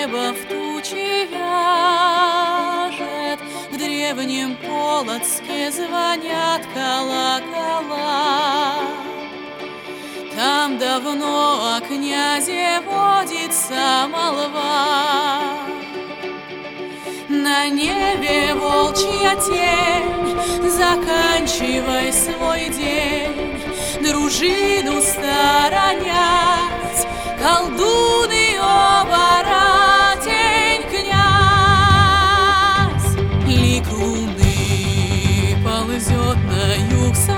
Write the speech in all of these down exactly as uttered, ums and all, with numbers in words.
небо в тучи вяжет, в древнем Полоцке звонят колокола. Там давно о князе водится молва. На небе волчья тень, заканчивай свой день, дружину сторонять, колдун и оборотень князь. Лик луны ползет на юг с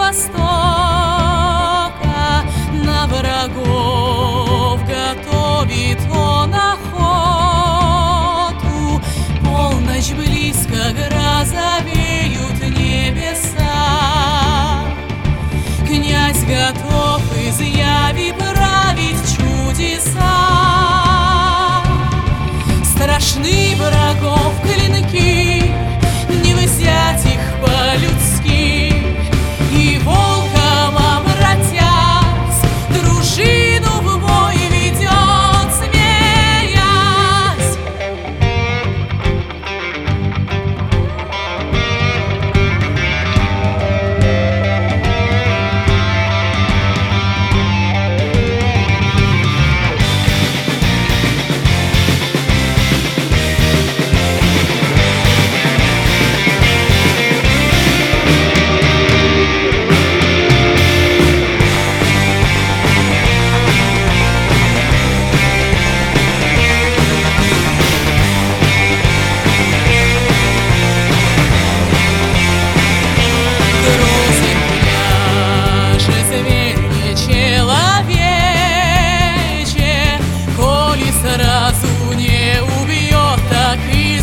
востока, на врагов готовит он охоту. Полночь близко, грозовеют небеса. Князь готов из яви править чудеса. Страшны врагов клинки, не взять их по-людски. И волком обратясь, дружину в бой ведет, смеясь. Сразу не убьет, так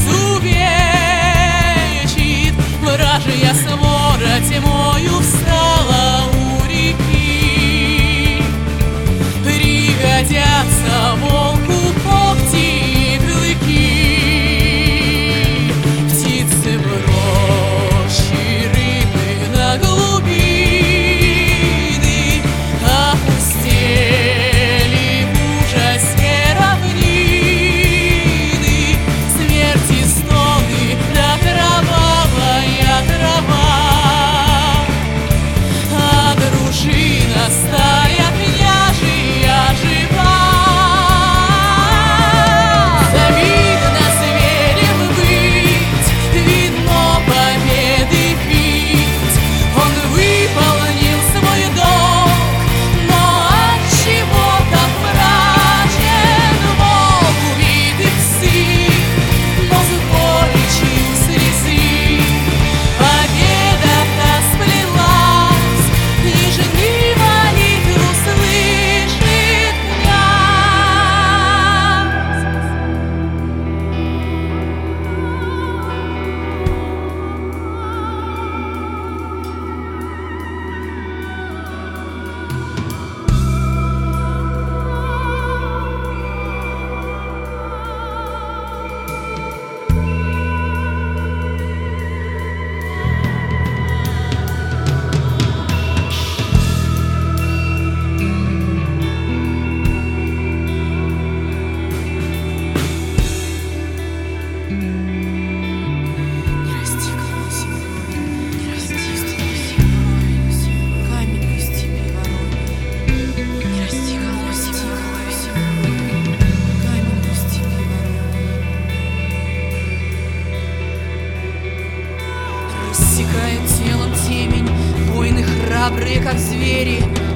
изувечит. Вражья свора тьмою встала у реки. Пригодятся волку когти и клыки. Птицы в роще, рыбы на глубины опустели в ужасе. Стая княжья жива. Завидно зверем быть, видно победы пить. Он выполнил свой долг, но отчего так мрачен? Волк убитый псы, но с горечью слезы. Победа-то сплелась, ежедневно рассекают телом темень, воины храбрые, как звери.